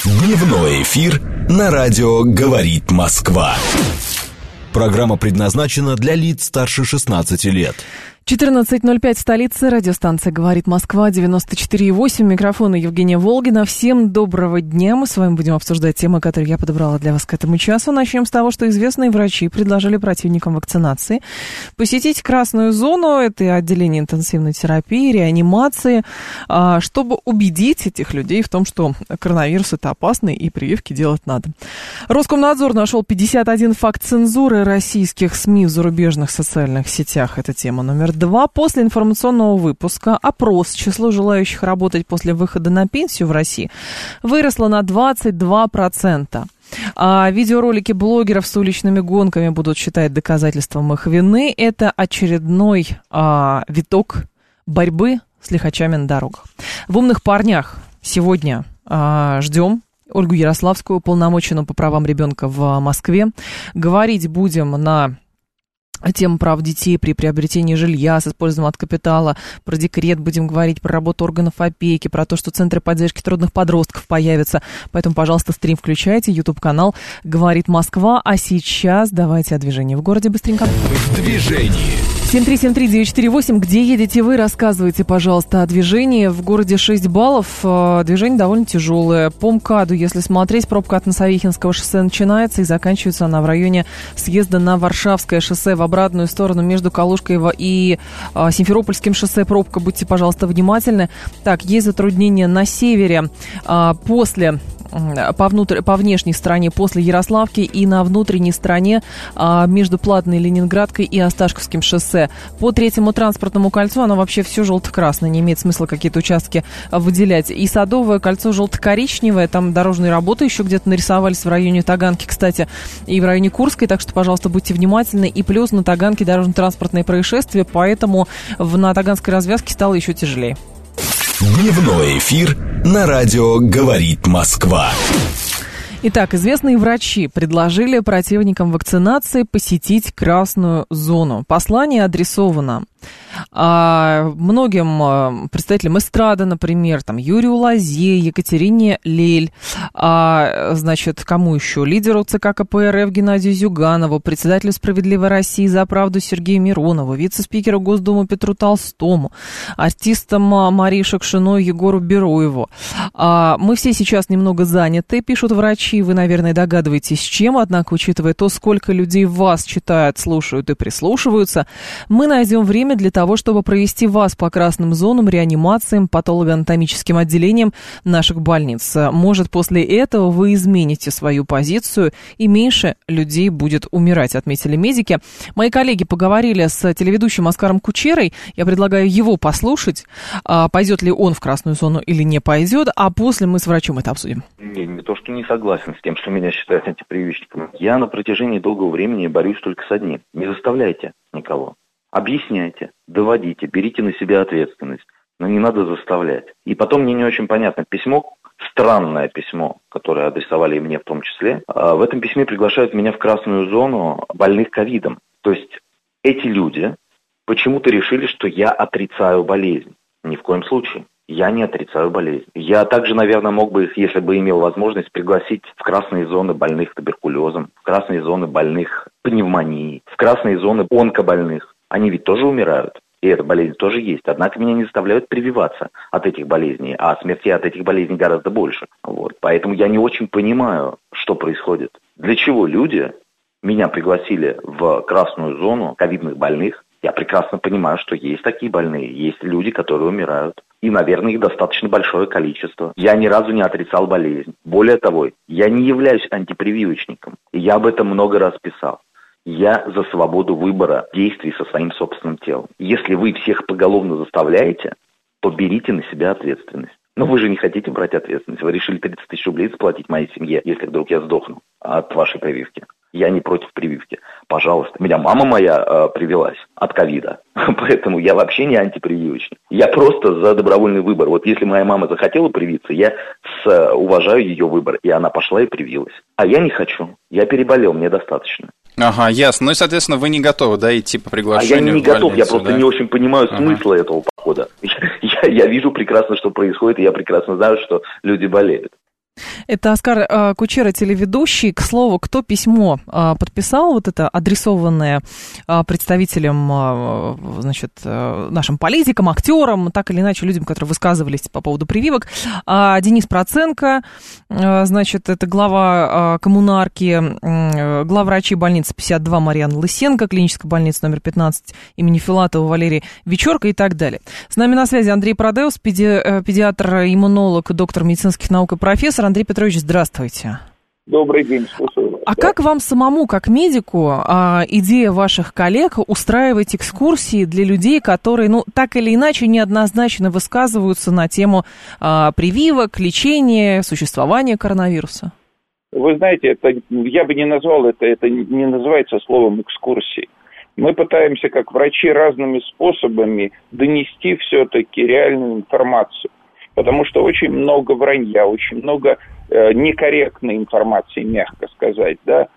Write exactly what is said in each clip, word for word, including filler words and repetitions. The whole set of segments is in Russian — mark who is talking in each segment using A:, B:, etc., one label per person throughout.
A: Дневной эфир на радио «Говорит Москва». Программа предназначена для лиц старше шестнадцати лет.
B: четырнадцать ноль пять, столица, радиостанция «Говорит Москва», девяносто четыре и восемь, микрофон Евгения Волгина. Всем доброго дня, мы с вами будем обсуждать темы, которые я подобрала для вас к этому часу. Начнем с того, что известные врачи предложили противникам вакцинации посетить красную зону, это отделение интенсивной терапии, реанимации, чтобы убедить этих людей в том, что коронавирус это опасно и прививки делать надо. Роскомнадзор нашел пятьдесят один факт цензуры российских СМИ в зарубежных социальных сетях, это тема номер два. После информационного выпуска опрос число желающих работать после выхода на пенсию в России выросло на двадцать два процента. А видеоролики блогеров с уличными гонками будут считать доказательством их вины. Это очередной а, виток борьбы с лихачами на дорогах. В «Умных парнях» сегодня а, ждем Ольгу Ярославскую, уполномоченную по правам ребенка в Москве. Говорить будем на тему прав детей при приобретении жилья с использованием от капитала, про декрет будем говорить, про работу органов опеки, про то, что центры поддержки трудных подростков появятся. Поэтому, пожалуйста, стрим включайте, YouTube-канал «Говорит Москва». А сейчас давайте о движении в городе быстренько.
A: В движении.
B: семь три семь три девять четыре восемь. Где едете вы? Рассказывайте, пожалуйста, о движении. В городе шесть баллов. Движение довольно тяжелое. По МКАДу, если смотреть, пробка от Носовихинского шоссе начинается и заканчивается она в районе съезда на Варшавское шоссе. В обратную сторону между Калужкой и Симферопольским шоссе пробка. Будьте, пожалуйста, внимательны. Так, есть затруднения на севере после... По, внутр... по внешней стороне после Ярославки и на внутренней стороне а, между Платной Ленинградкой и Осташковским шоссе. По третьему транспортному кольцу оно вообще все желто-красное, не имеет смысла какие-то участки выделять. И Садовое кольцо желто-коричневое, там дорожные работы еще где-то нарисовались в районе Таганки, кстати, и в районе Курской, так что, пожалуйста, будьте внимательны. И плюс на Таганке дорожно-транспортные происшествия, поэтому в... на Таганской развязке стало еще тяжелее.
A: Дневной эфир на радио «Говорит Москва».
B: Итак, известные врачи предложили противникам вакцинации посетить красную зону. Послание адресовано а, многим а, представителям эстрады, например, там, Юрию Лозе, Екатерине Лель, а, значит, кому еще? Лидеру ЦК КПРФ Геннадию Зюганову, председателю «Справедливой России за правду» Сергею Миронову, вице-спикеру Госдумы Петру Толстому, артистам Марии Шукшиной, Егору Бероеву. А, мы все сейчас немного заняты, пишут врачи, вы, наверное, догадываетесь, чем, однако, учитывая то, сколько людей вас читают, слушают и прислушиваются, мы найдем время для того, чтобы провести вас по красным зонам, реанимациям, патологоанатомическим отделениям наших больниц. Может, после этого вы измените свою позицию и меньше людей будет умирать, отметили медики. Мои коллеги поговорили с телеведущим Оскаром Кучерой. Я предлагаю его послушать, пойдет ли он в красную зону или не пойдет, а после мы с врачом это обсудим.
C: Не, не то, что не согласен с тем, что меня считают антипрививочником. Я на протяжении долгого времени борюсь только с одним. Не заставляйте никого. Объясняйте, доводите, берите на себя ответственность, но не надо заставлять. И потом мне не очень понятно письмо, странное письмо, которое адресовали и мне в том числе. В этом письме приглашают меня в красную зону больных ковидом. То есть эти люди почему-то решили, что я отрицаю болезнь. Ни в коем случае. Я не отрицаю болезнь. Я также, наверное, мог бы, если бы имел возможность, пригласить в красные зоны больных туберкулезом, в красные зоны больных пневмонией, в красные зоны онкобольных. Они ведь тоже умирают, и эта болезнь тоже есть. Однако меня не заставляют прививаться от этих болезней, а смертей от этих болезней гораздо больше. Вот. Поэтому я не очень понимаю, что происходит. Для чего люди меня пригласили в красную зону ковидных больных? Я прекрасно понимаю, что есть такие больные, есть люди, которые умирают. И, наверное, их достаточно большое количество. Я ни разу не отрицал болезнь. Более того, я не являюсь антипрививочником. И я об этом много раз писал. Я за свободу выбора действий со своим собственным телом. Если вы всех поголовно заставляете, то берите на себя ответственность. Но вы же не хотите брать ответственность. Вы решили тридцать тысяч рублей заплатить моей семье, если вдруг я сдохну от вашей прививки. Я не против прививки. Пожалуйста. Меня мама моя э, привилась от ковида. Поэтому я вообще не антипрививочник. Я просто за добровольный выбор. Вот если моя мама захотела привиться, я с, уважаю ее выбор. И она пошла и привилась. А я не хочу. Я переболел, мне достаточно.
D: Ага, ясно. Ну и, соответственно, вы не готовы, да, идти по приглашению?
C: А я не готов,
D: больницу,
C: я просто
D: да?
C: не очень понимаю
D: ага.
C: смысла этого похода. Я, я, я вижу прекрасно, что происходит, и я прекрасно знаю, что люди болеют.
B: Это Оскар э, Кучера, телеведущий. К слову, кто письмо э, подписал, вот это адресованное э, представителям, э, значит, э, нашим политикам, актерам, так или иначе людям, которые высказывались по поводу прививок. Э, Денис Проценко, э, значит, это глава э, коммунарки, э, главврачи больницы пятьдесят два Марьяна Лысенко, клиническая больница номер пятнадцать имени Филатова Валерий Вечерко и так далее. С нами на связи Андрей Продеус, педи, э, педиатр-иммунолог, доктор медицинских наук и профессор. Андрей Петрович, здравствуйте.
E: Добрый день, слушаю вас.
B: А как вам самому, как медику, идея ваших коллег устраивать экскурсии для людей, которые, ну, так или иначе неоднозначно высказываются на тему прививок, лечения, существования коронавируса?
E: Вы знаете, это, я бы не назвал это, это не называется словом экскурсии. Мы пытаемся, как врачи, разными способами донести все-таки реальную информацию. Потому что очень много вранья, очень много э, некорректной информации, мягко сказать, да.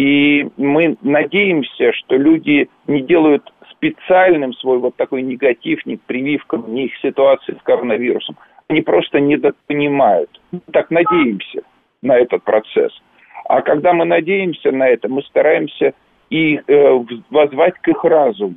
E: И мы надеемся, что люди не делают специальным свой вот такой негатив ни к прививкам, ни к ситуации с коронавирусом. Они просто недопонимают. Мы так надеемся на этот процесс. А когда мы надеемся на это, мы стараемся и э, воззвать к их разуму.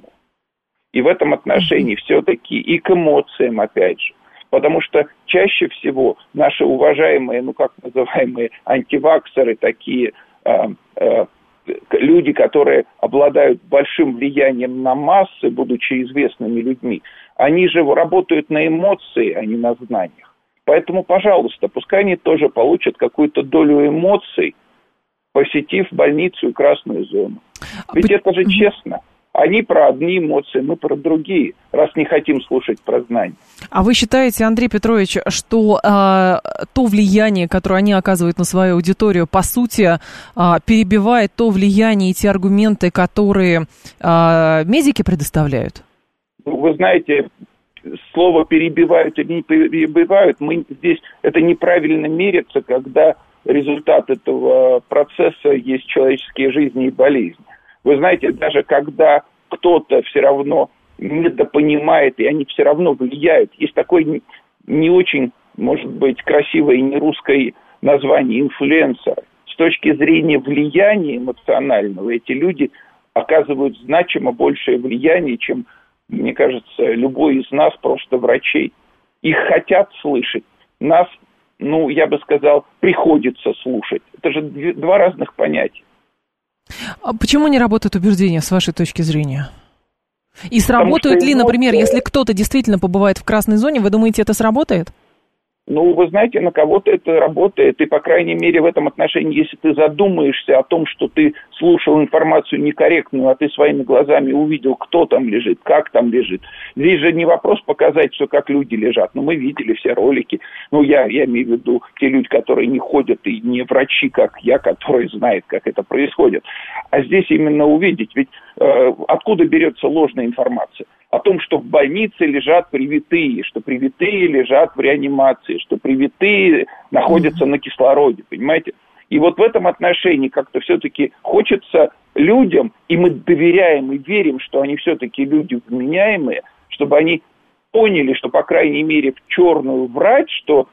E: И в этом отношении все-таки и к эмоциям, опять же. Потому что чаще всего наши уважаемые, ну как называемые антиваксеры, такие э, э, люди, которые обладают большим влиянием на массы, будучи известными людьми, они же работают на эмоции, а не на знаниях. Поэтому, пожалуйста, пускай они тоже получат какую-то долю эмоций, посетив больницу и красную зону. Ведь а это же честно. Они про одни эмоции, мы про другие, раз не хотим слушать про знания.
B: А вы считаете, Андрей Петрович, что э, то влияние, которое они оказывают на свою аудиторию, по сути, э, перебивает то влияние и те аргументы, которые э, медики предоставляют?
E: Вы знаете, слово «перебивают» или «не перебивают», мы здесь это неправильно мерится, когда результат этого процесса есть человеческие жизни и болезни. Вы знаете, даже когда кто-то все равно недопонимает, и они все равно влияют, есть такое не, не очень, может быть, красивое и не русское название инфлюенсеры. С точки зрения влияния эмоционального, эти люди оказывают значимо большее влияние, чем, мне кажется, любой из нас, просто врачей. Их хотят слышать, нас, ну, я бы сказал, приходится слушать. Это же два разных понятия.
B: А почему не работают убеждения, с вашей точки зрения? И сработают ли, например, если кто-то действительно побывает в красной зоне, вы думаете, это сработает?
E: Ну, вы знаете, на кого-то это работает, и, по крайней мере, в этом отношении, если ты задумаешься о том, что ты слушал информацию некорректную, а ты своими глазами увидел, кто там лежит, как там лежит. Здесь же не вопрос показать, что как люди лежат. Ну, мы видели все ролики. Ну, я, я имею в виду те люди, которые не ходят, и не врачи, как я, которые знают, как это происходит. А здесь именно увидеть, ведь э, откуда берется ложная информация? О том, что в больнице лежат привитые, что привитые лежат в реанимации, что привитые находятся на кислороде, понимаете? И вот в этом отношении как-то все-таки хочется людям, и мы доверяем и верим, что они все-таки люди вменяемые, чтобы они поняли, что, по крайней мере, в черную врать, что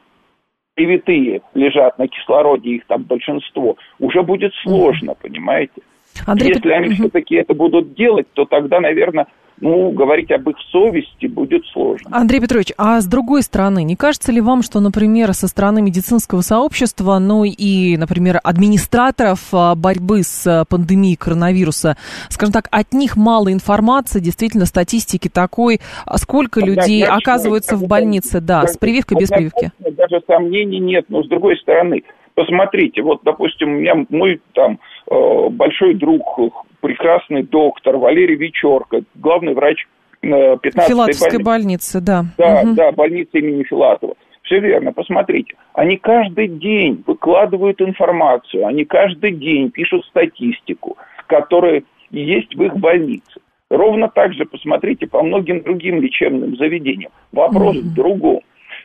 E: привитые лежат на кислороде, их там большинство, уже будет сложно, понимаете? Андрей... Если они все-таки это будут делать, то тогда, наверное... Ну, говорить об их совести будет сложно.
B: Андрей Петрович, а с другой стороны, не кажется ли вам, что, например, со стороны медицинского сообщества, ну и, например, администраторов борьбы с пандемией коронавируса, скажем так, от них мало информации, действительно, статистики такой, сколько Тогда людей я оказываются в больнице, да, с прививкой, без прививки?
E: Даже сомнений нет, но с другой стороны, посмотрите, вот, допустим, у меня мой там большой друг, прекрасный доктор Валерий Вечерко, главный врач пятнадцатой
B: Филатовской больницы, да.
E: Да, угу. да, больницы имени Филатова. Все верно, посмотрите. Они каждый день выкладывают информацию, они каждый день пишут статистику, которая есть в их больнице. Ровно так же посмотрите по многим другим лечебным заведениям. Вопрос угу. в другом,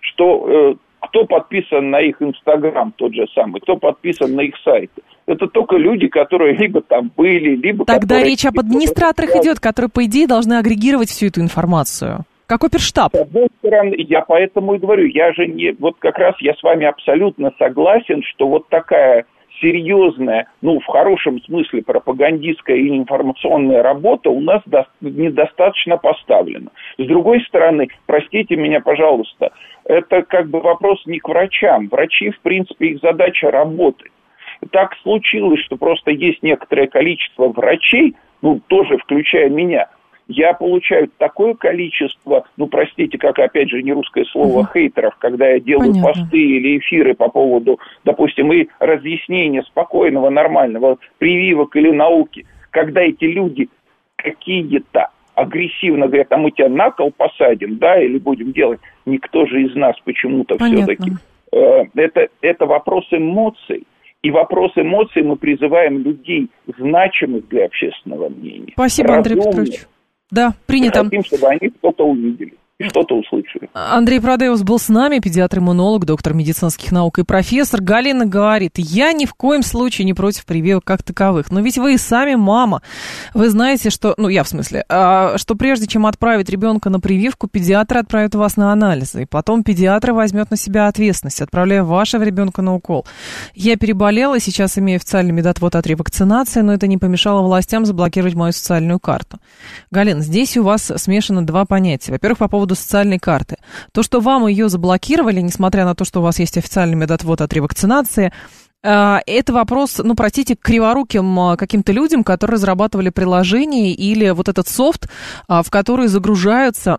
E: что э, кто подписан на их Инстаграм, тот же самый, кто подписан на их сайты. Это только люди, которые либо там были, либо...
B: Тогда
E: которые...
B: речь об администраторах идет, которые, по идее, должны агрегировать всю эту информацию. Как оперштаб.
E: С одной стороны, я поэтому и говорю, я же не... Вот как раз я с вами абсолютно согласен, что вот такая серьезная, ну, в хорошем смысле пропагандистская и информационная работа у нас до... недостаточно поставлена. С другой стороны, простите меня, пожалуйста, это как бы вопрос не к врачам. Врачи, в принципе, их задача работать. Так случилось, что просто есть некоторое количество врачей, ну, тоже включая меня. Я получаю такое количество, ну, простите, как, опять же, не русское слово, угу. хейтеров, когда я делаю Понятно. посты или эфиры по поводу, допустим, и разъяснения спокойного, нормального прививок или науки, когда эти люди какие-то агрессивно говорят, а мы тебя на кол посадим, да, или будем делать, никто же из нас почему-то Понятно. все-таки. Э, это, это вопрос эмоций. И вопрос эмоций мы призываем людей, значимых для общественного мнения.
B: Спасибо, Андрей Петрович. Да, принято.
E: Мы хотим, чтобы они что-то увидели. Что-то услышали.
B: Андрей Продеус был с нами, педиатр-иммунолог, доктор медицинских наук и профессор. Галина говорит, я ни в коем случае не против прививок как таковых. Но ведь вы и сами мама. Вы знаете, что... Ну, я в смысле. А, что прежде чем отправить ребенка на прививку, педиатр отправит вас на анализы. И потом педиатр возьмет на себя ответственность, отправляя вашего ребенка на укол. Я переболела, сейчас имею официальный медотвод от ревакцинации, но это не помешало властям заблокировать мою социальную карту. Галина, здесь у вас смешано два понятия. Во-первых, по поводу социальной карты. То, что вам ее заблокировали, несмотря на то, что у вас есть официальный медотвод от ревакцинации, это вопрос, ну, простите, к криворуким каким-то людям, которые разрабатывали приложение или вот этот софт, в который загружаются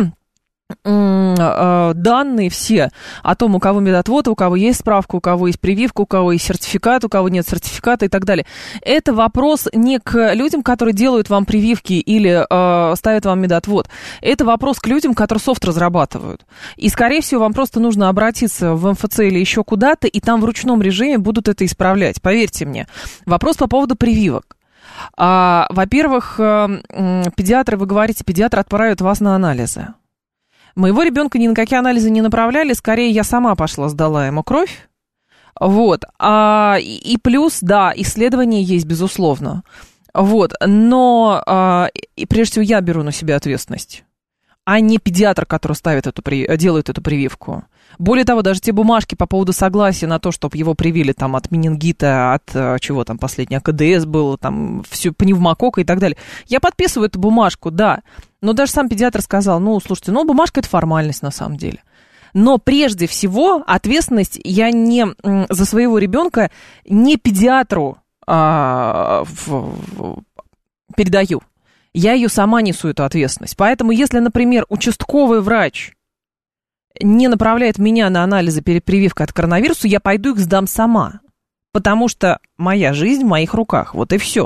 B: данные все о том, у кого медотвод, у кого есть справка, у кого есть прививка, у кого есть сертификат, у кого нет сертификата и так далее. Это вопрос не к людям, которые делают вам прививки или э, ставят вам медотвод. Это вопрос к людям, которые софт разрабатывают. И, скорее всего, вам просто нужно обратиться в эм эф цэ или еще куда-то, и там в ручном режиме будут это исправлять. Поверьте мне. Вопрос по поводу прививок. А, во-первых, э, педиатры, вы говорите, педиатр отправит вас на анализы. Моего ребенка ни на какие анализы не направляли, скорее я сама пошла, сдала ему кровь. Вот. А, и, и плюс, да, исследования есть, безусловно. Вот. Но а, и прежде всего я беру на себя ответственность, а не педиатр, который ставит эту, делает эту прививку. Более того, даже те бумажки по поводу согласия на то, чтобы его привили там, от менингита, от чего там последний, а ка дэ эс был, там, всю пневмококка и так далее. Я подписываю эту бумажку, да. Но даже сам педиатр сказал, ну, слушайте, ну, бумажка – это формальность на самом деле. Но прежде всего ответственность я не за своего ребенка не педиатру а, в, в, передаю. Я ее сама несу, эту ответственность. Поэтому, если, например, участковый врач не направляет меня на анализы перед прививкой от коронавируса, я пойду их сдам сама. Потому что моя жизнь в моих руках. Вот и все.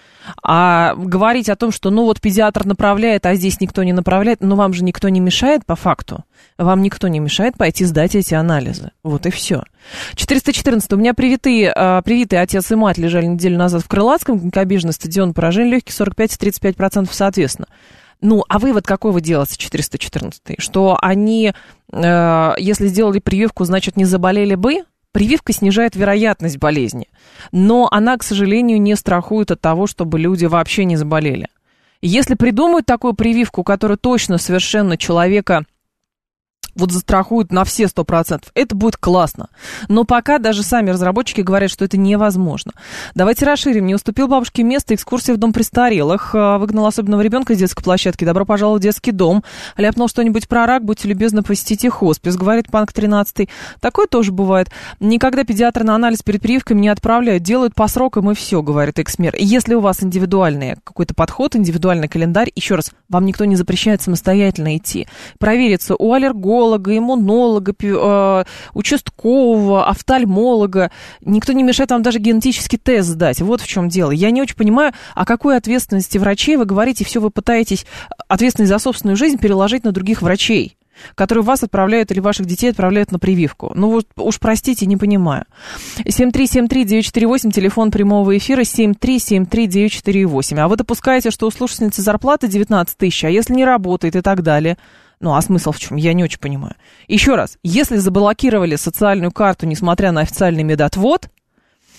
B: А говорить о том, что ну вот педиатр направляет, а здесь никто не направляет, ну вам же никто не мешает по факту. Вам никто не мешает пойти сдать эти анализы. Вот и все. четыреста четырнадцать. У меня привитые, привитые отец и мать лежали неделю назад в Крылатском, конькобежный стадион, поражение легких сорок пять и тридцать пять процентов соответственно. Ну, а вывод какой вы делаете, четыреста четырнадцать? Что они, э, если сделали прививку, значит, не заболели бы? Прививка снижает вероятность болезни, но она, к сожалению, не страхует от того, чтобы люди вообще не заболели. Если придумают такую прививку, которая точно совершенно человека вот застрахует на все сто процентов, это будет классно. Но пока даже сами разработчики говорят, что это невозможно. Давайте расширим. Не уступил бабушке место, экскурсия в дом престарелых, выгнал особенного ребенка из детской площадки, добро пожаловать в детский дом, ляпнул что-нибудь про рак, будьте любезны, посетите хоспис, говорит Панк тринадцатый. Такое тоже бывает. Никогда педиатры на анализ перед прививками не отправляют, делают по срокам и все, говорит экс-мэр. Если у вас индивидуальный какой-то подход, индивидуальный календарь, еще раз, вам никто не запрещает самостоятельно идти. Провериться у аллерголога, иммунолога, э, участкового, офтальмолога. Никто не мешает вам даже генетический тест сдать. Вот в чем дело. Я не очень понимаю, о какой ответственности врачей вы говорите, все вы пытаетесь ответственность за собственную жизнь переложить на других врачей, которые вас отправляют или ваших детей отправляют на прививку. Ну, вот уж простите, не понимаю. семь три семь три девять четыре восемь, телефон прямого эфира семь три семь три девять четыре восемь. А вы допускаете, что у слушательницы зарплата девятнадцать тысяч, а если не работает и так далее? Ну, а смысл в чем? Я не очень понимаю. Еще раз, если заблокировали социальную карту, несмотря на официальный медотвод,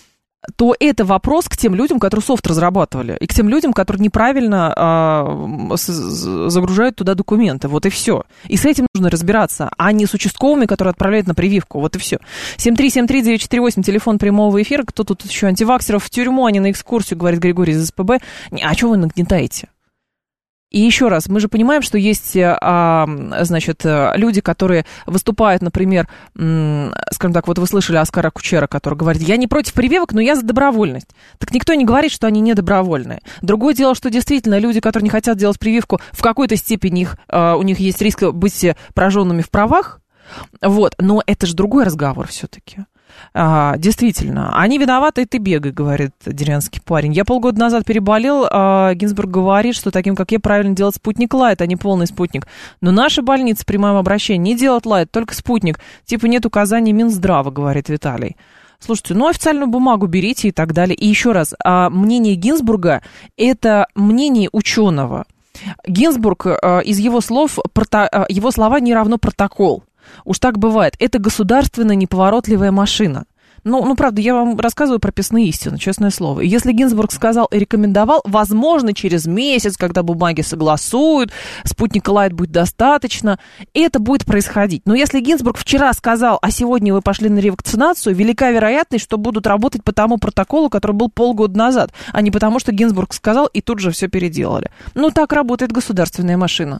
B: то это вопрос к тем людям, которые софт разрабатывали, и к тем людям, которые неправильно а, с, загружают туда документы. Вот и все. И с этим нужно разбираться, а не с участковыми, которые отправляют на прививку. Вот и все. семь три семь три девять четыре восемь, телефон прямого эфира. Кто тут еще? Антиваксеров в тюрьму, а не на экскурсию, говорит Григорий из СПБ. А что вы нагнетаете? И еще раз, мы же понимаем, что есть, а, значит, люди, которые выступают, например, м, скажем так, вот вы слышали Оскара Кучера, который говорит, я не против прививок, но я за добровольность. Так никто не говорит, что они не добровольные. Другое дело, что действительно люди, которые не хотят делать прививку, в какой-то степени их, а, у них есть риск быть пораженными в правах, вот, но это же другой разговор все-таки. А, действительно, они виноваты, и ты бегай, говорит деревенский парень. Я полгода назад переболел, а Гинзбург говорит, что таким, как я, правильно делать спутник лайт, а не полный спутник. Но наши больницы при моем обращении не делают лайт, только спутник. Типа нет указаний Минздрава, говорит Виталий. Слушайте, ну официальную бумагу берите и так далее. И еще раз, а мнение Гинзбурга – это мнение ученого. Гинзбург, а, из его слов, прото, а, его слова не равно протокол. Уж так бывает. Это государственная неповоротливая машина. Ну, ну, правда, я вам рассказываю прописные истины, честное слово. И если Гинзбург сказал и рекомендовал, возможно, через месяц, когда бумаги согласуют, спутника лайт будет достаточно, это будет происходить. Но если Гинзбург вчера сказал, а сегодня вы пошли на ревакцинацию, велика вероятность, что будут работать по тому протоколу, который был полгода назад, а не потому, что Гинзбург сказал и тут же все переделали. Ну, так работает государственная машина.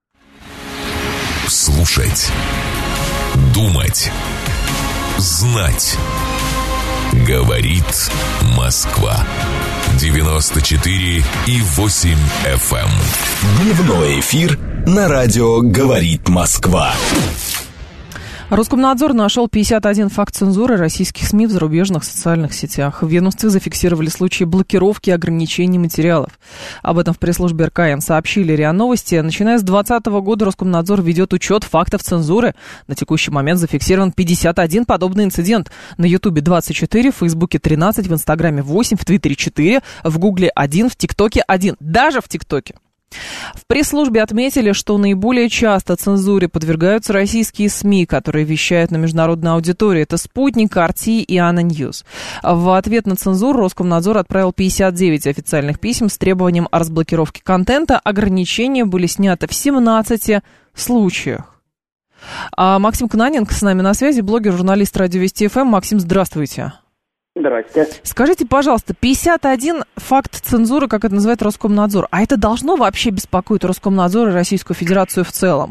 A: Слушать. Думать. Знать. Говорит Москва. девяносто четыре и восемь эф эм. Дневной эфир на радио «Говорит Москва».
B: Роскомнадзор нашел пятьдесят один факт цензуры российских СМИ в зарубежных социальных сетях. В ведомстве зафиксировали случаи блокировки и ограничений материалов. Об этом в пресс-службе эр ка эм сообщили РИА Новости. Начиная с двадцатого года Роскомнадзор ведет учет фактов цензуры. На текущий момент зафиксирован пятьдесят один подобный инцидент. На Ютубе двадцать четыре, в Фейсбуке тринадцать, в Инстаграме восемь, в Твиттере четыре, в Гугле один, в ТикТоке один. Даже в ТикТоке. В пресс-службе отметили, что наиболее часто цензуре подвергаются российские СМИ, которые вещают на международную аудиторию. Это «Спутник», эр ти и «Ана Ньюс». В ответ на цензуру Роскомнадзор отправил пятьдесят девять официальных писем с требованием о разблокировке контента. Ограничения были сняты в семнадцати случаях. А Максим Кононенко с нами на связи, блогер, журналист радио Вести эф эм. Максим, здравствуйте.
F: Здрасте.
B: Скажите, пожалуйста, пятьдесят один факт цензуры, как это называет Роскомнадзор, а это должно вообще беспокоить Роскомнадзор и Российскую Федерацию в целом?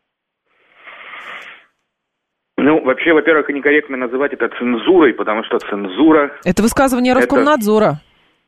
F: Ну, вообще, во-первых, некорректно называть это цензурой, потому что цензура...
B: Это высказывание Роскомнадзора.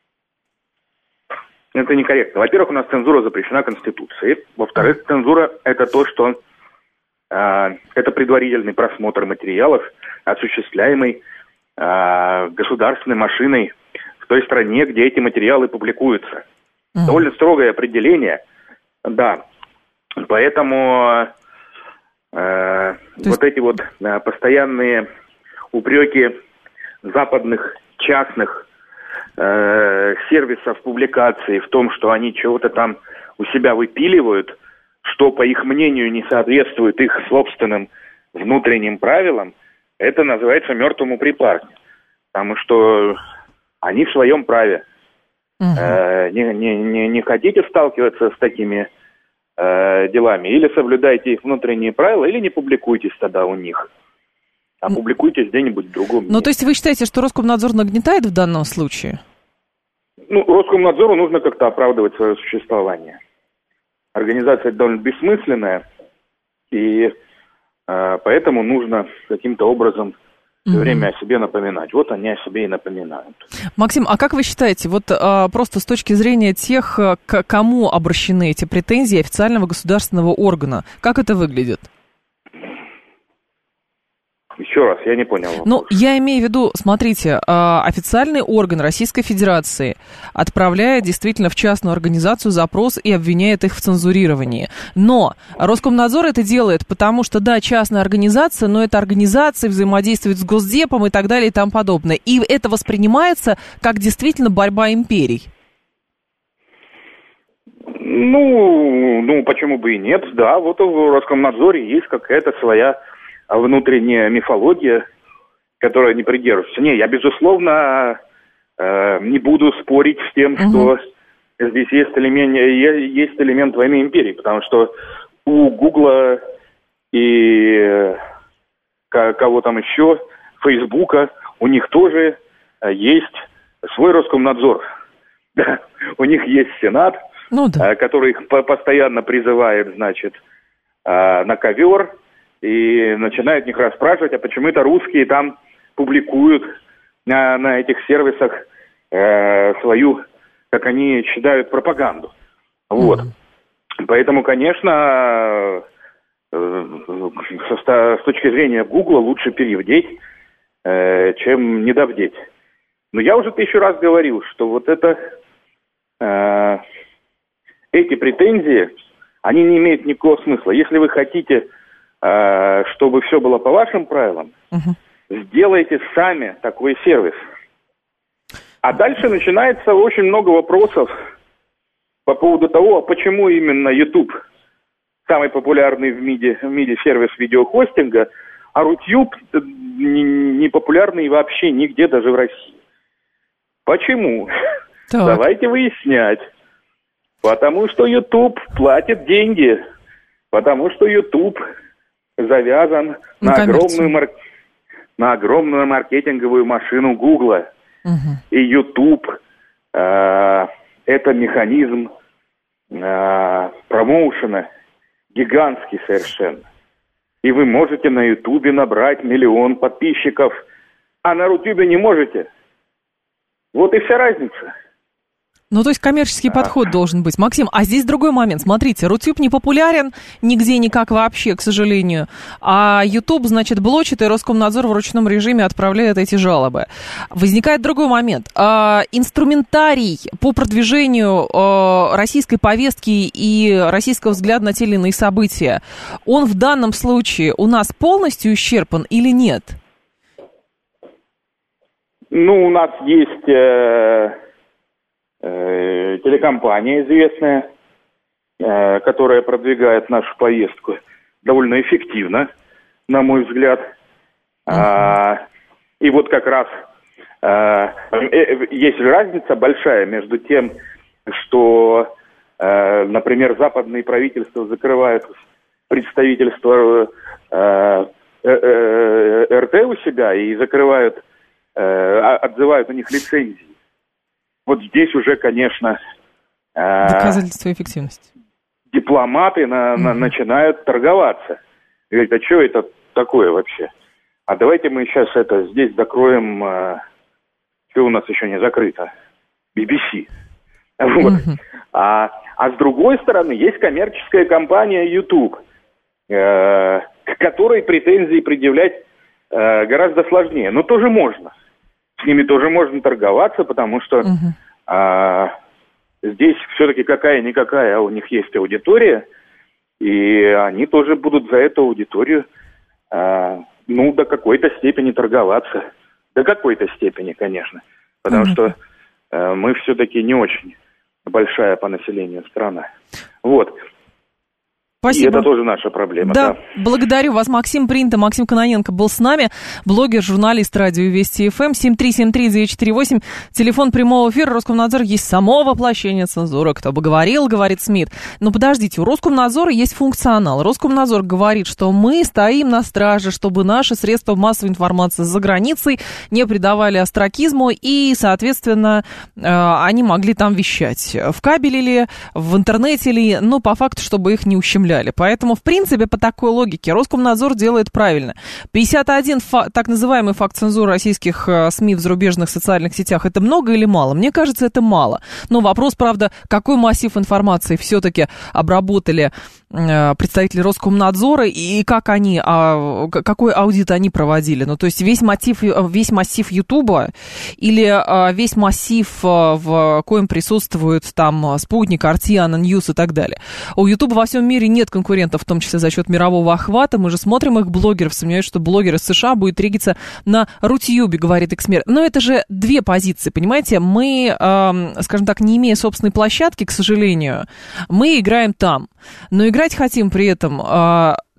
F: Это, это некорректно. Во-первых, у нас цензура запрещена Конституцией. Во-вторых, цензура – это то, что э, это предварительный просмотр материалов, осуществляемый государственной машиной в той стране, где эти материалы публикуются. Uh-huh. Довольно строгое определение, да. Поэтому э, вот эти вот э, постоянные упреки западных частных э, сервисов публикации в том, что они чего-то там у себя выпиливают, что, по их мнению, не соответствует их собственным внутренним правилам, это называется мертвому припарке. Потому что они в своем праве. Uh-huh. Э, не, не, не, не хотите сталкиваться с такими э, делами, или соблюдайте их внутренние правила, или не публикуйтесь тогда у них. А uh-huh. публикуйтесь где-нибудь в другом месте.
B: Ну, то есть вы считаете, что Роскомнадзор нагнетает в данном случае?
F: Ну, Роскомнадзору нужно как-то оправдывать свое существование. Организация довольно бессмысленная, и э, поэтому нужно каким-то образом все время о себе напоминать. Вот они о себе и напоминают.
B: Максим, а как вы считаете, вот а, просто с точки зрения тех, к кому обращены эти претензии официального государственного органа, как это выглядит?
F: Еще раз, я не понял вопрос.
B: Ну, я имею в виду, смотрите, официальный орган Российской Федерации отправляет действительно в частную организацию запрос и обвиняет их в цензурировании. Но Роскомнадзор это делает, потому что, да, частная организация, но эта организация взаимодействует с Госдепом и так далее и тому подобное. И это воспринимается как действительно борьба империй.
F: Ну, ну, почему бы и нет, да, вот в Роскомнадзоре есть какая-то своя внутренняя мифология, которая не придерживается. Не, я, безусловно, э, не буду спорить с тем, угу. что здесь есть элемент, есть элемент войны империи, потому что у Гугла и э, кого там еще, Фейсбука, у них тоже есть свой Роскомнадзор. У них есть Сенат, ну, да. который их постоянно призывает, значит, на ковер и начинает них расспрашивать, а почему-то русские там публикуют на, на этих сервисах э, свою, как они считают, пропаганду. Вот. Mm-hmm. Поэтому, конечно, э, со, с точки зрения Гугла лучше перевдеть, э, чем недовдеть. Но я уже тысячу раз говорил, что вот это, э, эти претензии, они не имеют никакого смысла. Если вы хотите, э, чтобы все было по вашим правилам, uh-huh. сделайте сами такой сервис. А дальше начинается очень много вопросов по поводу того, почему именно YouTube самый популярный в мире, в мире сервис видеохостинга, а Рутюб не, не популярный вообще нигде, даже в России. Почему? Так. Давайте выяснять. Потому что YouTube платит деньги. Потому что YouTube завязан на, на, огромную, мар... на огромную маркетинговую машину Гугла. Угу. И YouTube э, это механизм э, промоушена гигантский совершенно. И вы можете на YouTube набрать миллион подписчиков, а на Рутюбе не можете. Вот и вся разница.
B: Ну, то есть коммерческий а. подход должен быть. Максим, а здесь другой момент. Смотрите, Рутюб не популярен нигде никак вообще, к сожалению. А YouTube, значит, блочит, и Роскомнадзор в ручном режиме отправляет эти жалобы. Возникает другой момент. А, инструментарий по продвижению а, российской повестки и российского взгляда на те или иные события, он в данном случае у нас полностью исчерпан или нет?
F: Ну, у нас есть э, э, телекомпания известная, э, которая продвигает нашу повестку довольно эффективно, на мой взгляд. Uh-huh. А, и вот как раз э, э, есть разница большая между тем, что, э, например, западные правительства закрывают представительство э, э, э, эр тэ у себя и закрывают отзывают у них лицензии. Вот здесь уже, конечно...
B: Доказательство эффективности.
F: Дипломаты на, на, mm-hmm. начинают торговаться. Говорят, а что это такое вообще? А давайте мы сейчас это здесь закроем... А, что у нас еще не закрыто? би би си. Вот. Mm-hmm. А, а с другой стороны, есть коммерческая компания YouTube, э, к которой претензии предъявлять э, гораздо сложнее. Но тоже можно. С ними тоже можно торговаться, потому что uh-huh. а, здесь все-таки какая-никакая, у них есть аудитория, и они тоже будут за эту аудиторию, а, ну, до какой-то степени торговаться. До какой-то степени, конечно. Потому uh-huh. что а, мы все-таки не очень большая по населению страна. Вот.
B: Спасибо.
F: И это тоже наша проблема.
B: Да,
F: да.
B: Благодарю вас. Максим Принто, Максим Кононенко был с нами, блогер, журналист радио Вести эф эм, семь три семь три девять четыре восемь, телефон прямого эфира. Роскомнадзор есть само воплощение цензуры. Кто бы говорил, говорит Смит. Но подождите, у Роскомнадзора есть функционал. Роскомнадзор говорит, что мы стоим на страже, чтобы наши средства массовой информации за границей не придавали остракизму, и, соответственно, они могли там вещать. В кабеле ли, в интернете ли, но по факту, чтобы их не ущемляли. Поэтому, в принципе, по такой логике Роскомнадзор делает правильно. пятьдесят один фа- так называемый факт цензуры российских э, СМИ в зарубежных социальных сетях, это много или мало? Мне кажется, это мало. Но вопрос, правда, какой массив информации все-таки обработали э, представители Роскомнадзора и как они, а, какой аудит они проводили? Ну, то есть весь мотив, весь массив Ютуба или э, весь массив, э, в коем присутствует там Спутник, Артиана, Ньюс и так далее. У Ютуба во всем мире нет конкурентов, в том числе за счет мирового охвата. Мы же смотрим их блогеров, сомневаюсь, что блогер из США будет региться на Рутюбе, говорит Эксмер. Но это же две позиции, понимаете? Мы, э, скажем так, не имея собственной площадки, к сожалению, мы играем там. Но играть хотим при этом... Э,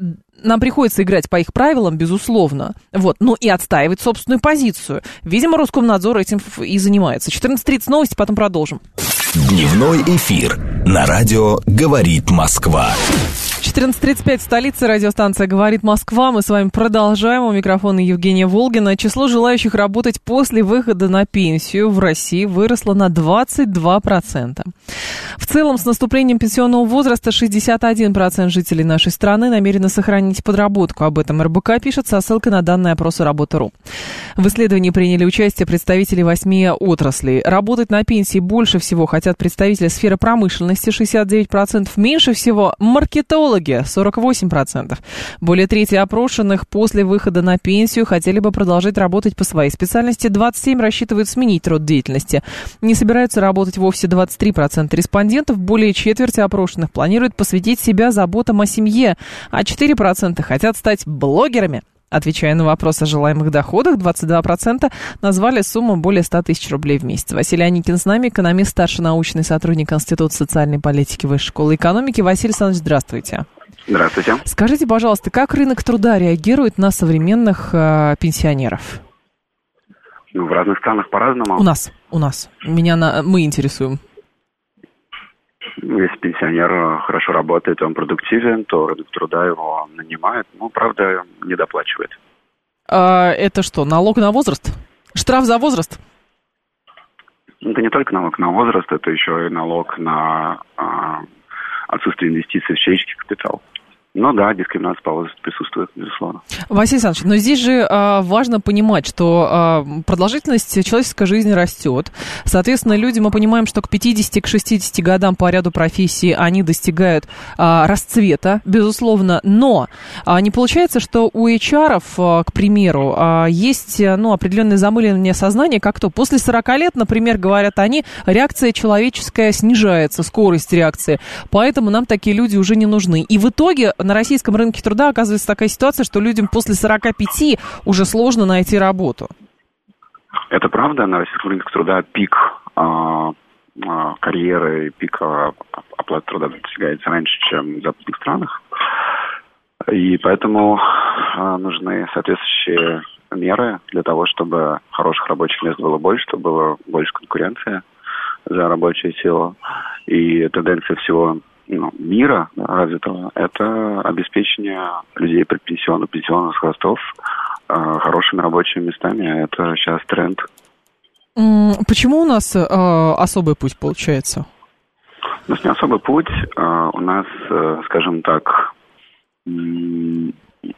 B: нам приходится играть по их правилам, безусловно, вот, но и отстаивать собственную позицию. Видимо, Роскомнадзор этим и занимается. четырнадцать тридцать новости, потом продолжим.
A: Дневной эфир на радио «Говорит Москва».
B: четырнадцать тридцать пять, столица, радиостанция «Говорит Москва». Мы с вами продолжаем. У микрофона Евгения Волгина. Число желающих работать после выхода на пенсию в России выросло на двадцать два процента. В целом, с наступлением пенсионного возраста шестьдесят один процент жителей нашей страны намерены сохранить подработку. Об этом эр бэ ка пишет со ссылкой на данные опроса работа точка ру. В исследовании приняли участие представители восьми отраслей. Работать на пенсии больше всего хотят представители сферы промышленности, шестьдесят девять процентов, меньше всего маркетологи, сорок восемь процентов. Более трети опрошенных после выхода на пенсию хотели бы продолжать работать по своей специальности, двадцать семь процентов рассчитывают сменить род деятельности. Не собираются работать вовсе двадцать три процента респондентов, более четверти опрошенных планируют посвятить себя заботам о семье, а четыре процента хотят стать блогерами. Отвечая на вопрос о желаемых доходах, двадцать два процента назвали сумму более ста тысяч рублей в месяц. Василий Аникин с нами, экономист, старший научный сотрудник Института социальной политики Высшей школы экономики. Василий Александрович, здравствуйте.
G: Здравствуйте.
B: Скажите, пожалуйста, как рынок труда реагирует на современных э, пенсионеров?
G: Ну, в разных странах по-разному.
B: У нас, у нас. Меня на, мы интересуем.
G: Если пенсионер хорошо работает, он продуктивен, то рынок труда его нанимает, ну, правда, не доплачивает.
B: А это что, налог на возраст? Штраф за возраст?
G: Это не только налог на возраст, это еще и налог на а, отсутствие инвестиций в человеческий капитал. Ну да, дискриминация по возрасту присутствует, безусловно.
B: Василий Александрович, но здесь же а, важно понимать, что а, продолжительность человеческой жизни растет. Соответственно, люди, мы понимаем, что к пятидесяти, к шестидесяти годам по ряду профессий они достигают а, расцвета, безусловно. Но а, не получается, что у эйч ар-ов, а, к примеру, а, есть ну, определенное замыливание сознания, как то после сорока лет, например, говорят они, реакция человеческая снижается, скорость реакции. Поэтому нам такие люди уже не нужны. И в итоге на российском рынке труда оказывается такая ситуация, что людям после сорока пяти уже сложно найти работу.
G: Это правда. На российском рынке труда пик а, а, карьеры, пик а, оплаты труда достигается раньше, чем в западных странах. И поэтому а, нужны соответствующие меры для того, чтобы хороших рабочих мест было больше, чтобы было больше конкуренции за рабочую силу. И тенденция всего Ну, мира развитого – это обеспечение людей предпенсионных, пенсионных возрастов э, хорошими рабочими местами. Это сейчас тренд.
B: Почему у нас э, особый путь получается?
G: У нас не особый путь. Э, у нас, э, скажем так, не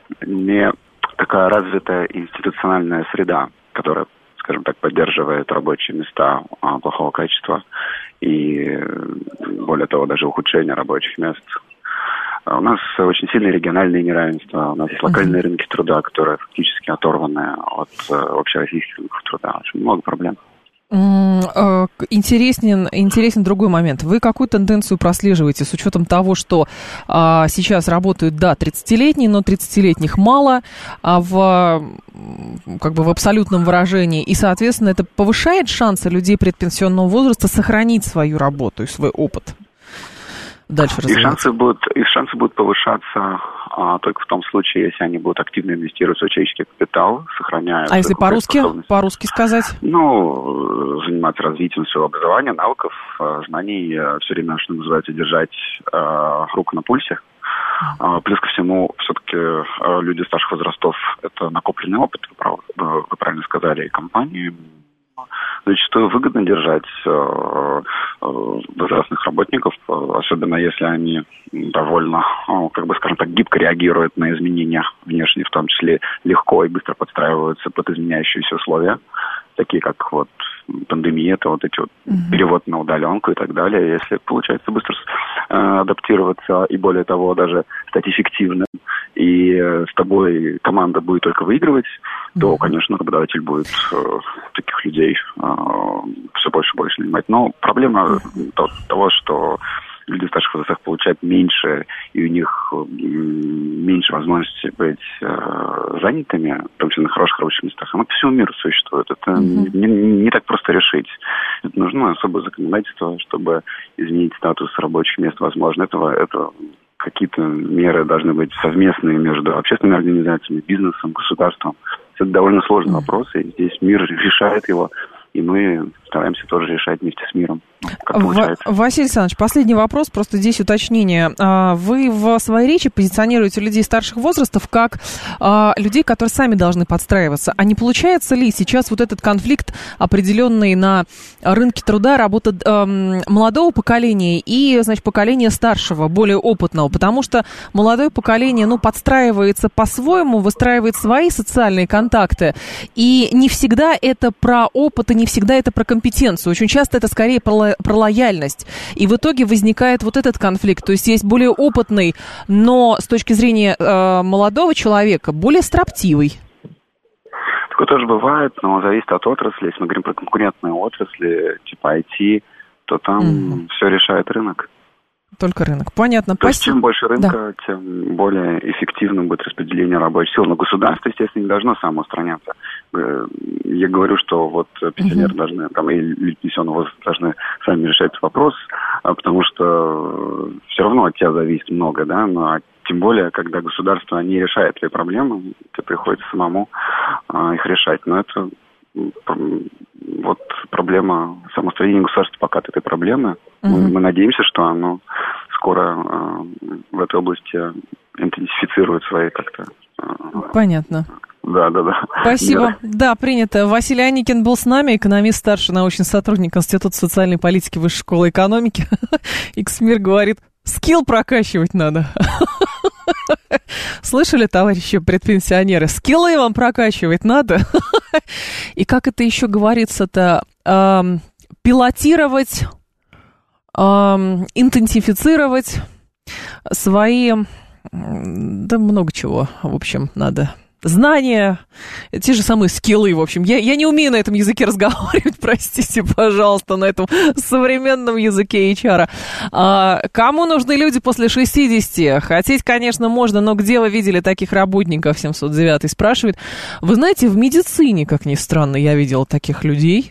G: такая развитая институциональная среда, которая, скажем так, поддерживает рабочие места э, плохого качества. И, более того, даже ухудшение рабочих мест. У нас очень сильные региональные неравенства, у нас есть локальные uh-huh. рынки труда, которые фактически оторваны от общероссийских рынков труда. Очень много проблем.
B: Интересен, интересен другой момент. Вы какую тенденцию прослеживаете с учетом того, что а, сейчас работают, да, тридцатилетние, но тридцатилетних мало, а в, как бы в абсолютном выражении, и, соответственно, это повышает шансы людей предпенсионного возраста сохранить свою работу и свой опыт? Дальше
G: их шансы будут, их шансы будут повышаться а, только в том случае, если они будут активно инвестировать в человеческий капитал, сохраняя...
B: А если по-русски? По-русски сказать?
G: Ну, заниматься развитием своего образования, навыков, знаний, все время, что называется, держать а, руку на пульсе. А, плюс ко всему, все-таки а, люди старших возрастов – это накопленный опыт, вы, прав, вы правильно сказали, и компании. Зачастую выгодно держать э, э, возрастных работников, особенно если они довольно, э, как бы, скажем так, гибко реагируют на изменения внешние, в том числе легко и быстро подстраиваются под изменяющиеся условия, такие как вот пандемия, это вот эти вот uh-huh. перевод на удаленку и так далее. Если получается быстро э, адаптироваться и, более того, даже стать эффективным, и э, с тобой команда будет только выигрывать, uh-huh. то, конечно, работодатель будет э, таких людей э, все больше и больше нанимать. Но проблема uh-huh. того, что люди в старших возрастах получают меньше, и у них меньше возможностей быть э, занятыми, в том числе на хороших рабочих местах. Оно по всему миру существует. Это mm-hmm. не, не так просто решить. Это нужно особое законодательство, чтобы изменить статус рабочих мест. Возможно, этого, этого какие-то меры должны быть совместные между общественными организациями, бизнесом, государством. Это довольно сложный mm. вопрос, и здесь мир решает его, и мы стараемся тоже решать вместе с миром. Как получается.
B: В... Василий Александрович, последний вопрос, просто здесь уточнение. Вы в своей речи позиционируете людей старших возрастов как а, людей, которые сами должны подстраиваться. А не получается ли сейчас вот этот конфликт, определенный на рынке труда, работа а, молодого поколения и, значит, поколения старшего, более опытного? Потому что молодое поколение, ну, подстраивается по-своему, выстраивает свои социальные контакты. И не всегда это про опыт, и не всегда это про компетенцию. Очень часто это скорее про про лояльность. И в итоге возникает вот этот конфликт. То есть есть более опытный, но с точки зрения э, молодого человека более строптивый.
G: Такое тоже бывает, но зависит от отрасли. Если мы говорим про конкурентные отрасли, типа ай ти, то там mm-hmm. все решает рынок. Только рынок. Понятно. То есть, чем больше рынка, да. тем более эффективным будет распределение рабочих сил. Но государство, естественно, не должно самоустраняться. Я говорю, что вот пенсионеры uh-huh. должны, там, и люди пенсионного возраста должны сами решать этот вопрос, потому что все равно от тебя зависит много, да, но тем более, когда государство не решает твои проблемы, тебе приходится самому а, их решать. Но это вот проблема самоустранения государства пока от этой проблемы. Uh-huh. Мы, мы надеемся, что оно скоро а, в этой области интенсифицирует свои как-то... А,
B: Понятно.
G: Да, да, да.
B: Спасибо.
G: Нет.
B: Да, принято. Василий Аникин был с нами, экономист, старший научный сотрудник Института социальной политики Высшей школы экономики. Иксмир говорит, скилл прокачивать надо. Слышали, товарищи предпенсионеры? Скиллы вам прокачивать надо. И как это еще говорится-то? Эм, пилотировать, эм, интенсифицировать свои... Да много чего, в общем, надо... Знания, те же самые скиллы, в общем. Я, я не умею на этом языке разговаривать, простите, пожалуйста, на этом современном языке эйч ар. А, кому нужны люди после шестидесяти? Хотеть, конечно, можно, но где вы видели таких работников? семьсот девятый спрашивает. Вы знаете, в медицине, как ни странно, я видела таких людей.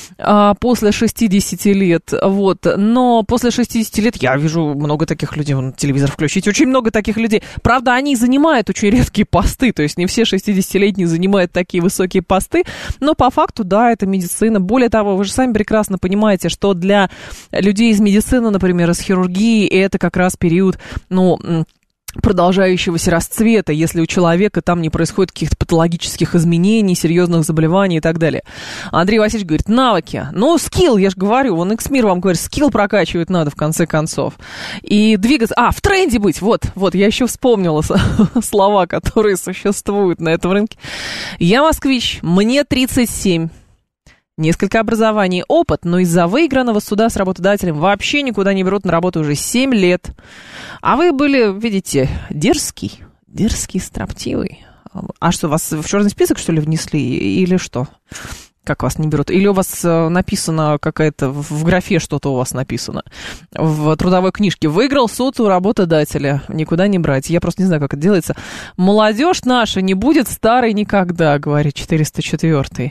B: После шестидесяти лет, вот, но после шестидесяти лет я вижу много таких людей, вон, телевизор включить, очень много таких людей, правда, они занимают очень редкие посты, то есть не все шестидесятилетние занимают такие высокие посты, но по факту, да, это медицина, более того, вы же сами прекрасно понимаете, что для людей из медицины, например, из хирургии, это как раз период, ну... продолжающегося расцвета, если у человека там не происходит каких-то патологических изменений, серьезных заболеваний и так далее. Андрей Васильевич говорит, навыки. Ну, скилл, я же говорю, вон Иксмир вам говорит, скилл прокачивать надо в конце концов. И двигаться... А, в тренде быть, вот, вот, я еще вспомнила слова, которые существуют на этом рынке. Я москвич, мне тридцать семь. Несколько образований, опыт, но из-за выигранного суда с работодателем вообще никуда не берут на работу уже семь лет. А вы были, видите, дерзкий, дерзкий, строптивый. А что, вас в черный список, что ли, внесли или что? Как вас не берут? Или у вас написано какая-то, в графе что-то у вас написано, в трудовой книжке. Выиграл суд у работодателя, никуда не брать. Я просто не знаю, как это делается. Молодежь наша не будет старой никогда, говорит четыреста четвёртый.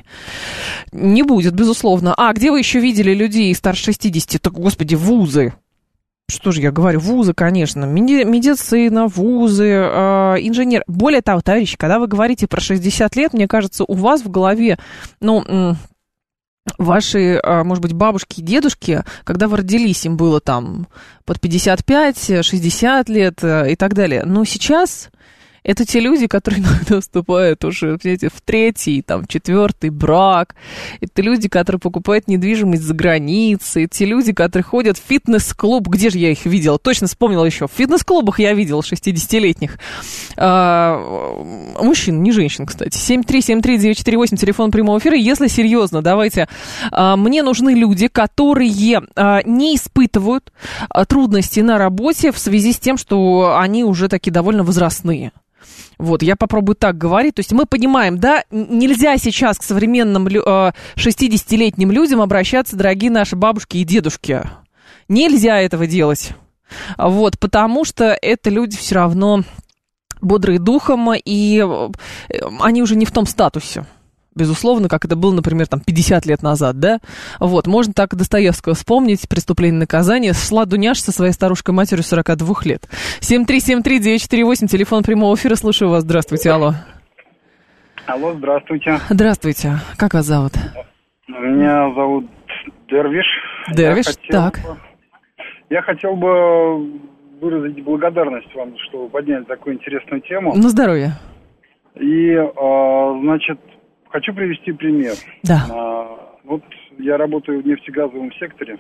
B: Не будет, безусловно. А где вы еще видели людей старше шестидесяти? Так, господи, вузы. Что же я говорю, вузы, конечно, меди- медицина, вузы, э, инженер. Более того, товарищи, когда вы говорите про шестьдесят лет, мне кажется, у вас в голове, ну, м- ваши, э, может быть, бабушки и дедушки, когда вы родились, им было там под пятьдесят пять, шестьдесят лет э, и так далее. Но сейчас... Это те люди, которые иногда вступают уже, знаете, в третий, там, четвертый брак. Это люди, которые покупают недвижимость за границей. Это те люди, которые ходят в фитнес-клуб. Где же я их видела? Точно вспомнила еще. В фитнес-клубах я видела шестидесятилетних. А, мужчин, не женщин, кстати. семь три семь три девять четыре восемь, телефон прямого эфира. Если серьезно, давайте. А, мне нужны люди, которые а, не испытывают а, трудностей на работе в связи с тем, что они уже такие довольно возрастные. Вот, я попробую так говорить. То есть мы понимаем, да, нельзя сейчас к современным шестидесятилетним людям обращаться, дорогие наши бабушки и дедушки. Нельзя этого делать. Вот, потому что это люди все равно бодрые духом, и они уже не в том статусе. безусловно, как это было, например, там, пятьдесят лет назад, да? Вот, можно так Достоевского вспомнить, «Преступление и наказание». Шла Дуняш со своей старушкой-матерью сорок два лет. семь три семь три девять четыре восемь, телефон прямого эфира, слушаю вас, здравствуйте, алло.
H: Алло, здравствуйте.
B: Здравствуйте, как вас зовут?
H: Меня зовут Дервиш.
B: Дервиш,
H: я
B: так.
H: Бы, я хотел бы выразить благодарность вам, что вы подняли такую интересную тему.
B: На здоровье.
H: И, э, значит, хочу привести пример.
B: Да.
H: Э, вот я работаю в нефтегазовом секторе,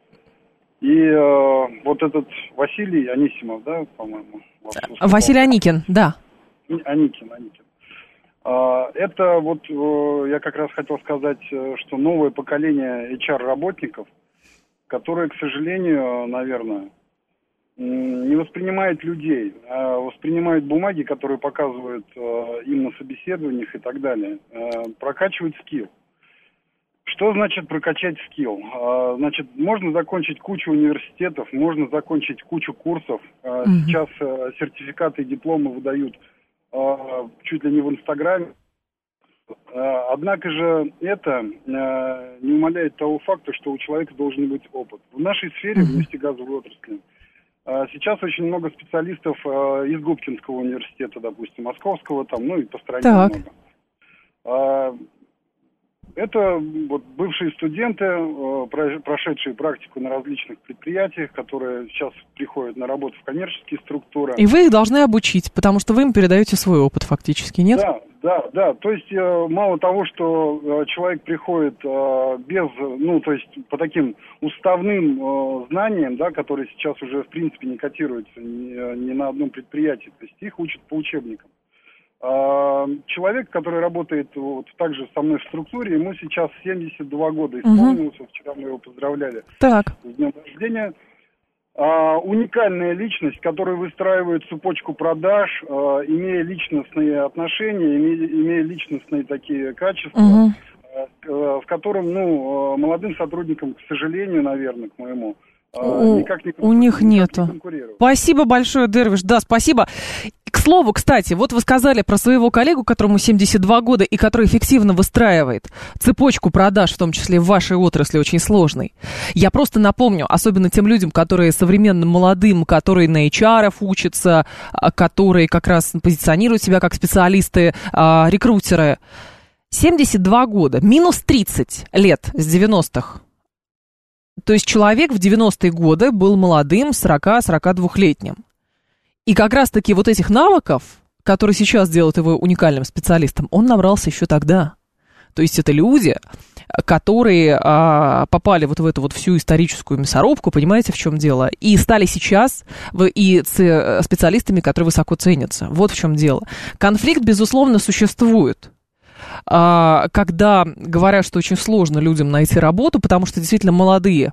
H: и э, вот этот Василий Анисимов, да, по-моему?
B: Василий Аникин, да.
H: Аникин, Аникин. Э, это вот, э, я как раз хотел сказать, что новое поколение эйч ар-работников, которые, к сожалению, наверное, не воспринимают людей, а воспринимают бумаги, которые показывают э, им на собеседованиях и так далее, э, прокачивают скилл. Что значит прокачать скилл? Э, значит, можно закончить кучу университетов, можно закончить кучу курсов. Э, mm-hmm. Сейчас э, сертификаты и дипломы выдают э, чуть ли не в Инстаграме. Э, однако же это э, не умаляет того факта, что у человека должен быть опыт. В нашей сфере, mm-hmm. в нефтегазовой отрасли, сейчас очень много специалистов э, из Губкинского университета, допустим, Московского, там, ну и по стране
B: так.
H: много. А, это вот бывшие студенты, э, прошедшие практику на различных предприятиях, которые сейчас приходят на работу в коммерческие структуры.
B: И вы их должны обучить, потому что вы им передаете свой опыт фактически, нет?
H: Да, да, да. То есть э, мало того, что э, человек приходит э, без, ну, то есть по таким уставным э, знаниям, да, которые сейчас уже в принципе не котируются ни, ни на одном предприятии, то есть их учат по учебникам. А, человек, который работает вот также со мной в структуре, ему сейчас семьдесят два года исполнилось, угу. Вчера мы его поздравляли
B: так.
H: с днем рождения. А, уникальная личность, которая выстраивает цепочку продаж, а, имея личностные отношения, имея, имея личностные такие качества, угу. а, в котором, ну, молодым сотрудникам, к сожалению, наверное, к моему,
B: у, никак не, у них нету. Не спасибо большое, Дервиш, да, спасибо. К слову, кстати, вот вы сказали про своего коллегу, которому семьдесят два года, и который эффективно выстраивает цепочку продаж, в том числе в вашей отрасли, очень сложной. Я просто напомню, особенно тем людям, которые современным молодым, которые на эйч ар-ов учатся, которые как раз позиционируют себя как специалисты, рекрутеры. семьдесят два года, минус тридцать лет с девяностых. То есть человек в девяностые годы был молодым, сорок-сорок двухлетним. И как раз-таки вот этих навыков, которые сейчас делают его уникальным специалистом, он набрался еще тогда. То есть это люди, которые а, попали вот в эту вот всю историческую мясорубку, понимаете, в чем дело, и стали сейчас и специалистами, которые высоко ценятся. Вот в чем дело. Конфликт, безусловно, существует. Когда говорят, что очень сложно людям найти работу, потому что действительно молодые,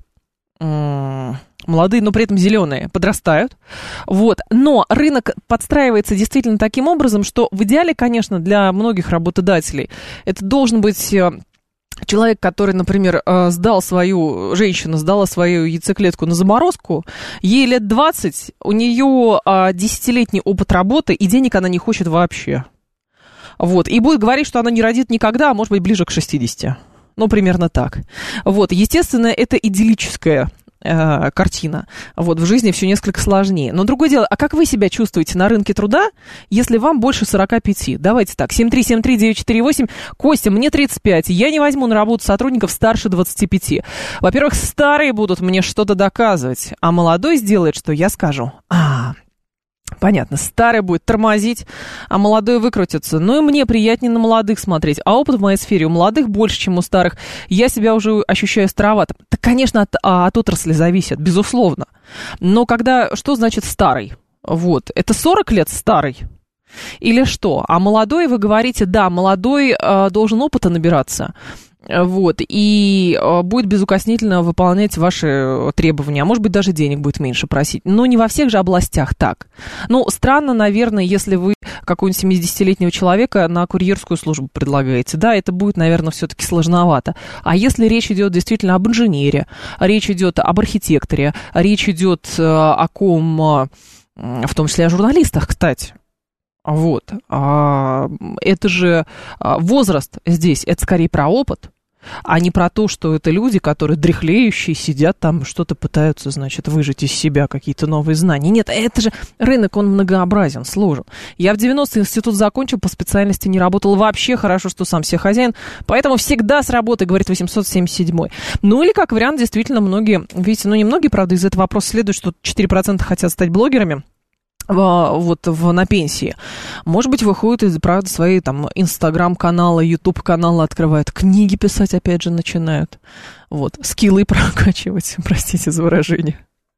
B: молодые, но при этом зеленые, подрастают. Вот. Но рынок подстраивается действительно таким образом, что в идеале, конечно, для многих работодателей это должен быть человек, который, например, сдал свою, женщина сдала свою яйцеклетку на заморозку, ей лет двадцать, у нее десятилетний опыт работы, и денег она не хочет вообще. Вот, и будет говорить, что она не родит никогда, а может быть ближе к шестидесяти. Ну, примерно так. Вот, естественно, это идиллическая э, картина. Вот, в жизни все несколько сложнее. Но другое дело, а как вы себя чувствуете на рынке труда, если вам больше сорока пяти? Давайте так, семь три семь три девять четыре восемь. Костя, мне тридцать пять, я не возьму на работу сотрудников старше двадцати пяти. Во-первых, старые будут мне что-то доказывать, а молодой сделает, что я скажу. А, понятно, старый будет тормозить, а молодой выкрутится. Ну и мне приятнее на молодых смотреть. А опыт в моей сфере у молодых больше, чем у старых. Я себя уже ощущаю старовато. Так, конечно, от, от отрасли зависит, безусловно. Но когда, что значит старый? Вот, это сорок лет старый? Или что? А молодой, вы говорите, да, молодой э, должен опыта набираться. Вот, и будет безукоснительно выполнять ваши требования, а может быть, даже денег будет меньше просить. Но не во всех же областях так. Ну, странно, наверное, если вы какого-нибудь семидесятилетнего человека на курьерскую службу предлагаете. Да, это будет, наверное, все-таки сложновато. А если речь идет действительно об инженере, речь идет об архитекторе, речь идет о ком, в том числе о журналистах, кстати. Вот. А, это же возраст здесь, это скорее про опыт, а не про то, что это люди, которые дряхлеющие, сидят там, что-то пытаются, значит, выжать из себя какие-то новые знания. Нет, это же рынок, он многообразен, сложен. Я в девяностые институт закончил, по специальности не работал вообще, хорошо, что сам себе хозяин, поэтому всегда с работы, говорит восемьсот семьдесят седьмой. Ну или как вариант, действительно, многие, видите, ну не многие, правда, из этого вопроса следует, что четыре процента хотят стать блогерами, вот в, на пенсии. Может быть, выходят из, правда, свои там инстаграм-каналы, ютуб-каналы открывают, книги писать опять же начинают. Вот, скиллы прокачивать, простите за выражение.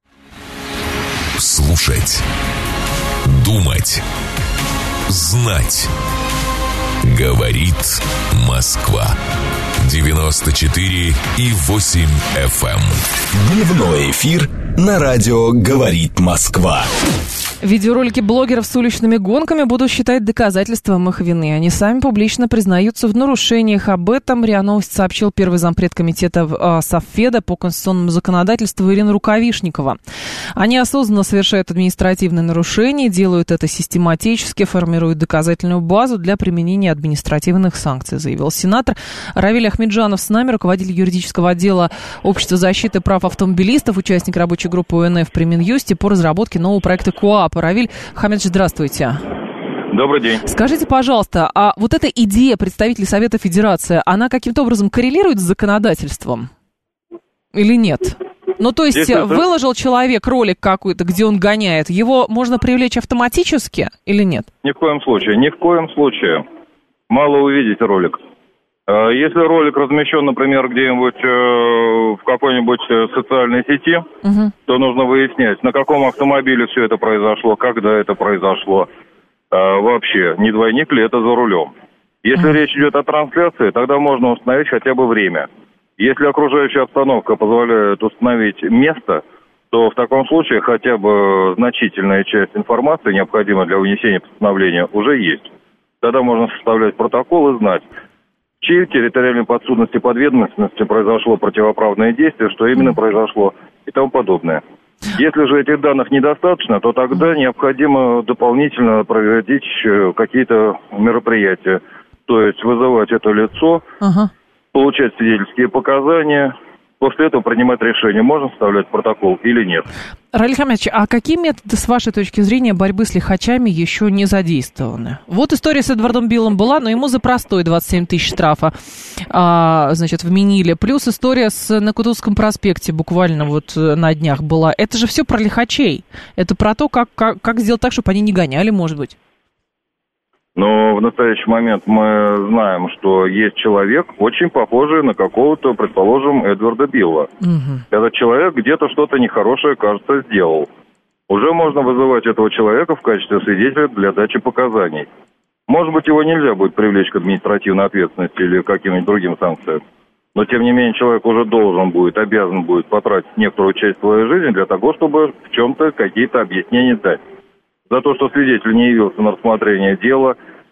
A: Слушать, думать, знать. Говорит Москва. девяносто четыре и восемь эф эм. Дневной эфир на радио «Говорит Москва».
B: Видеоролики блогеров с уличными гонками будут считать доказательством их вины. Они сами публично признаются в нарушениях. Об этом РИА Новости сообщил первый зампред комитета Совфеда по конституционному законодательству Ирина Рукавишникова. Они осознанно совершают административные нарушения, делают это систематически, формируют доказательную базу для применения административных санкций, заявил сенатор. Равиль Ахмеджанов с нами, руководитель юридического отдела Общества защиты прав автомобилистов, участник рабочей группы ОНФ при Минюсте по разработке нового проекта КоАП. Равиль Хамедович, здравствуйте.
I: Добрый день.
B: Скажите, пожалуйста, а вот эта идея представителей Совета Федерации, она каким-то образом коррелирует с законодательством или нет? Ну, то есть, Здесь выложил это... человек ролик какой-то, где он гоняет, его можно привлечь автоматически или нет?
I: Ни в коем случае, ни в коем случае. Мало увидеть ролик. Если ролик размещен, например, где-нибудь в какой-нибудь социальной сети, угу. то нужно выяснять, на каком автомобиле все это произошло, когда это произошло. Вообще, не двойник ли это за рулем. Если угу. речь идет о трансляции, тогда можно установить хотя бы время. Если окружающая обстановка позволяет установить место, то в таком случае хотя бы значительная часть информации, необходимая для вынесения постановления, уже есть. Тогда можно составлять протокол и знать, в чьей территориальной подсудности, подведомственности произошло противоправное действие, что именно произошло и тому подобное. Если же этих данных недостаточно, то тогда необходимо дополнительно проводить какие-то мероприятия. То есть вызывать это лицо, ага. получать свидетельские показания, после этого принимать решение, можно составлять протокол или нет.
B: Равиль Хамедович, а какие методы, с вашей точки зрения, борьбы с лихачами еще не задействованы? Вот история с Эдвардом Биллом была, но ему за простой двадцать семь тысяч штрафа, а, значит, вменили. Плюс история с, на Кутузовском проспекте буквально вот на днях была. Это же все про лихачей. Это про то, как, как, как сделать так, чтобы они не гоняли, может быть.
I: Но в настоящий момент мы знаем, что есть человек, очень похожий на какого-то, предположим, Эдварда Билла. Угу. Этот человек где-то что-то нехорошее, кажется, сделал. Уже можно вызывать этого человека в качестве свидетеля для дачи показаний. Может быть, его нельзя будет привлечь к административной ответственности или к каким-нибудь другим санкциям. Но, тем не менее, человек уже должен будет, обязан будет потратить некоторую часть своей жизни для того, чтобы в чем-то какие-то объяснения дать. За то, что свидетель не явился на рассмотрение дела,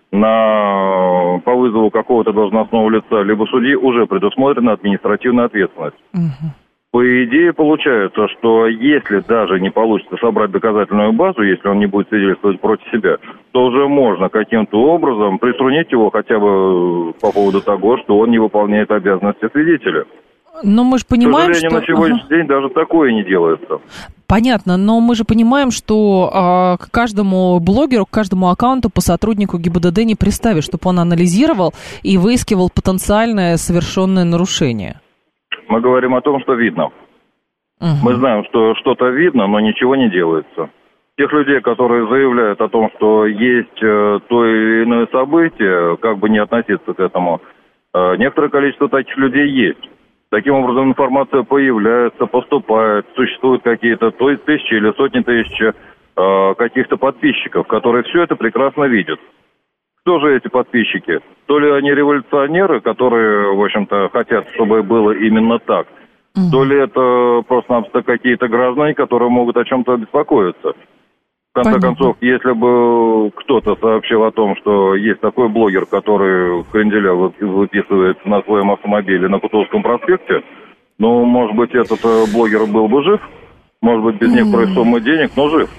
I: на, по вызову какого-то должностного лица, либо судьи, уже предусмотрена административная ответственность. Угу. По идее, получается, что если даже не получится собрать доказательную базу, если он не будет свидетельствовать против себя, то уже можно каким-то образом приструнить его хотя бы по поводу того, что он не выполняет обязанности свидетеля.
B: Но мы же понимаем,
I: К сожалению,
B: что...
I: на сегодняшний ага. день даже такое не делается.
B: Понятно, но мы же понимаем, что э, к каждому блогеру, к каждому аккаунту по сотруднику ГИБДД не приставишь, чтобы он анализировал и выискивал потенциальное совершенное нарушение. Мы
I: говорим о том, что видно. Угу. Мы знаем, что что-то видно, но ничего не делается. Тех людей, которые заявляют о том, что есть э, то или иное событие, как бы не относиться к этому, э, некоторое количество таких людей есть. Таким образом, информация появляется, поступает, существуют какие-то то тысячи или сотни тысяч э, каких-то подписчиков, которые все это прекрасно видят. Кто же эти подписчики? То ли они революционеры, которые, в общем-то, хотят, чтобы было именно так, mm-hmm. то ли это просто-напросто какие-то граждане, которые могут о чем-то беспокоиться. В конце Понятно. концов, если бы кто-то сообщил о том, что есть такой блогер, который кренделя выписывает на своем автомобиле на Кутузовском проспекте, ну, может быть, этот блогер был бы жив, может быть, без некоторой суммы денег, но жив.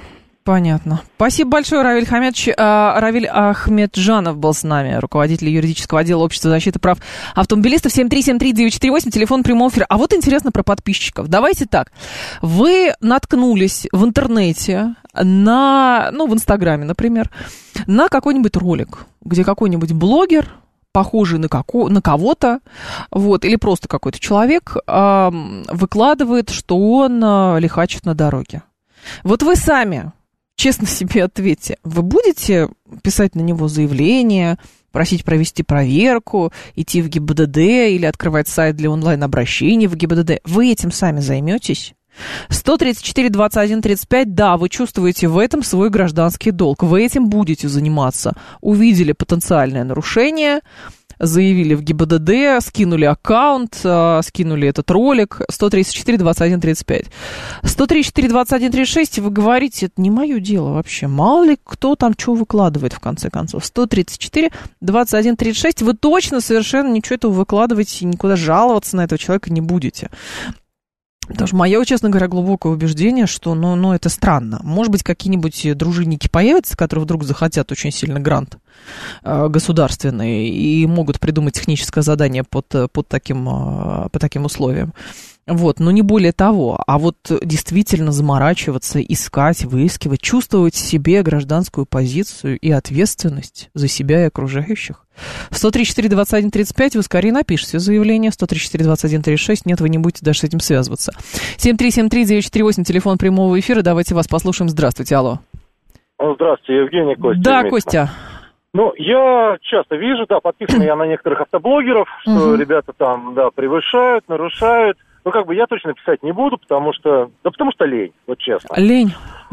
B: Понятно. Спасибо большое, Равиль Хамедович. А, Равиль Ахмеджанов был с нами, руководитель юридического отдела Общества защиты прав автомобилистов. семь три семь три девять четыре восемь, телефон прямого эфира. А вот интересно про подписчиков. Давайте так. Вы наткнулись в интернете, на, ну, в Инстаграме, например, на какой-нибудь ролик, где какой-нибудь блогер, похожий на, како, на кого-то, вот, или просто какой-то человек, э, выкладывает, что он э, лихачит на дороге. Вот вы сами... Честно себе ответьте, вы будете писать на него заявление, просить провести проверку, идти в ГИБДД или открывать сайт для онлайн-обращений в ГИБДД? Вы этим сами займетесь? сто тридцать четыре двадцать один тридцать пять, да, вы чувствуете в этом свой гражданский долг, вы этим будете заниматься. Увидели потенциальное нарушение, заявили в ГИБДД, скинули аккаунт, э, скинули этот ролик. Сто тридцать четыре двадцать один тридцать пять. Сто тридцать четыре двадцать один тридцать шесть, вы говорите, это не мое дело вообще. Мало ли кто там что выкладывает, в конце концов. Сто тридцать четыре двадцать один тридцать шесть, вы точно совершенно ничего этого выкладываете, никуда жаловаться на этого человека не будете. Потому что мое, честно говоря, глубокое убеждение, что, ну, ну, это странно. Может быть, какие-нибудь дружинники появятся, которые вдруг захотят очень сильно грант э, государственный и могут придумать техническое задание под, под, таким, э, по таким условиям. Вот, но не более того. А вот действительно заморачиваться, искать, выискивать, чувствовать в себе гражданскую позицию и ответственность за себя и окружающих. сто тридцать четыре двадцать один тридцать пять, вы скорее напишите заявление. Сто тридцать четыре двадцать один тридцать шесть, нет, вы не будете даже с этим связываться. семь три семь три девять четыре восемь, телефон прямого эфира. Давайте вас послушаем. Здравствуйте, алло.
J: Здравствуйте, Евгений, Костя.
B: Да, Костя.
J: Ну, я часто вижу, да, подписан я на некоторых автоблогеров, что угу. ребята там, да, превышают, нарушают. Ну, как бы я точно писать не буду, потому что... Да потому что лень, вот честно.
B: Лень.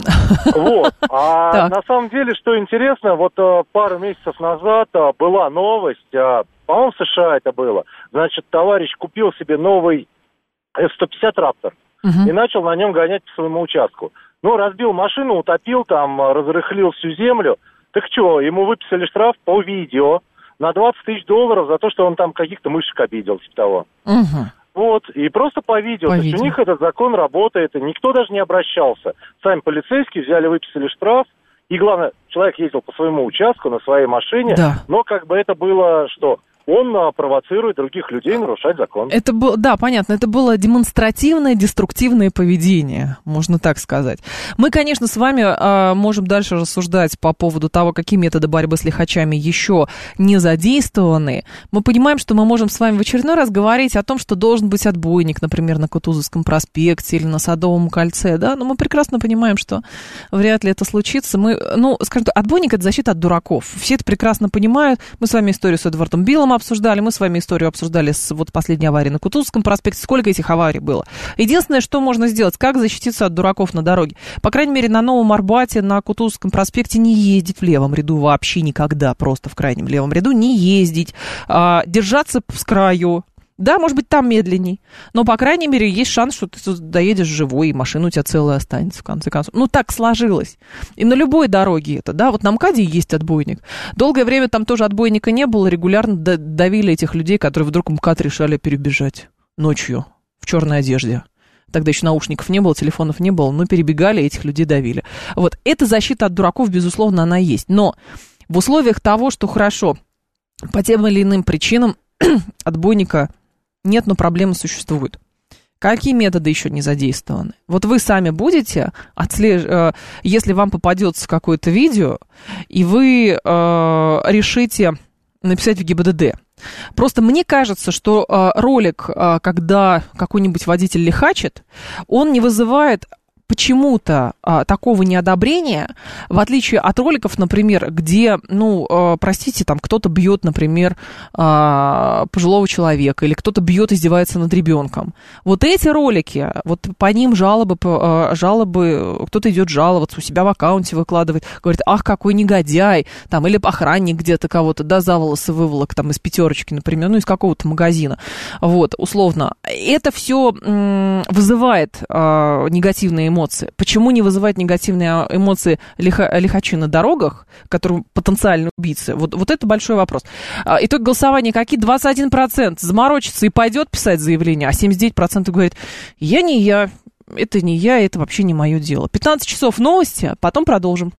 J: Вот. А на самом деле, что интересно, вот пару месяцев назад была новость, по-моему, в США это было. Значит, товарищ купил себе новый эф сто пятьдесят Раптор и начал на нем гонять по своему участку. Ну, разбил машину, утопил там, разрыхлил всю землю. Так что, ему выписали штраф по видео на двадцать тысяч долларов за то, что он там каких-то мышек обидел, типа того.
B: Угу.
J: Вот, и просто по видео.
B: По
J: То есть
B: видео.
J: у них этот закон работает, и никто даже не обращался. Сами полицейские взяли, выписали штраф, и главное, человек ездил по своему участку на своей машине,
B: да.
J: но как бы это было, что он а, провоцирует других людей нарушать закон.
B: Это было, да, понятно, это было демонстративное, деструктивное поведение, можно так сказать. Мы, конечно, с вами э, можем дальше рассуждать по поводу того, какие методы борьбы с лихачами еще не задействованы. Мы понимаем, что мы можем с вами в очередной раз говорить о том, что должен быть отбойник, например, на Кутузовском проспекте или на Садовом кольце, да, но мы прекрасно понимаем, что вряд ли это случится. Мы, ну, скажем так, отбойник — это защита от дураков. Все это прекрасно понимают. Мы с вами историю с Эдвардом Биллом обсуждали, мы с вами историю обсуждали с вот последней аварии на Кутузовском проспекте. Сколько этих аварий было? Единственное, что можно сделать, как защититься от дураков на дороге. По крайней мере, на Новом Арбате, на Кутузовском проспекте не ездить в левом ряду вообще никогда, просто в крайнем левом ряду не ездить, а, держаться с краю. Да, может быть, там медленней, но, по крайней мере, есть шанс, что ты доедешь живой, и машина у тебя целая останется, в конце концов. Ну, так сложилось. И на любой дороге это, да, вот на МКАДе есть отбойник. Долгое время там тоже отбойника не было, регулярно давили этих людей, которые вдруг МКАД решали перебежать ночью в черной одежде. Тогда еще наушников не было, телефонов не было, но перебегали, этих людей давили. Вот, эта защита от дураков, безусловно, она есть. Но в условиях того, что хорошо, по тем или иным причинам отбойника нет, но проблемы существуют. Какие методы еще не задействованы? Вот вы сами будете, отслеж... если вам попадется какое-то видео, и вы э, решите написать в ГИБДД. Просто мне кажется, что э, ролик, э, когда какой-нибудь водитель лихачит, он не вызывает почему-то а, такого неодобрения, в отличие от роликов, например, где, ну, а, простите, там кто-то бьет, например, а, пожилого человека, или кто-то бьет, издевается над ребенком. Вот эти ролики, вот по ним жалобы, а, жалобы, кто-то идет жаловаться, у себя в аккаунте выкладывает, говорит, ах, какой негодяй, там, или охранник где-то кого-то, да, за волосы выволок, там, из пятерочки, например, ну, из какого-то магазина, вот, условно. Это все м- вызывает а, негативные эмоции. Почему не вызывает негативные эмоции лиха, лихачи на дорогах, которые потенциально убийцы? Вот, вот это большой вопрос. Итог голосования какие? двадцать один процент заморочится и пойдет писать заявление, а семьдесят девять процентов говорит, я не я, это не я, это вообще не мое дело. пятнадцать часов новости, а потом продолжим.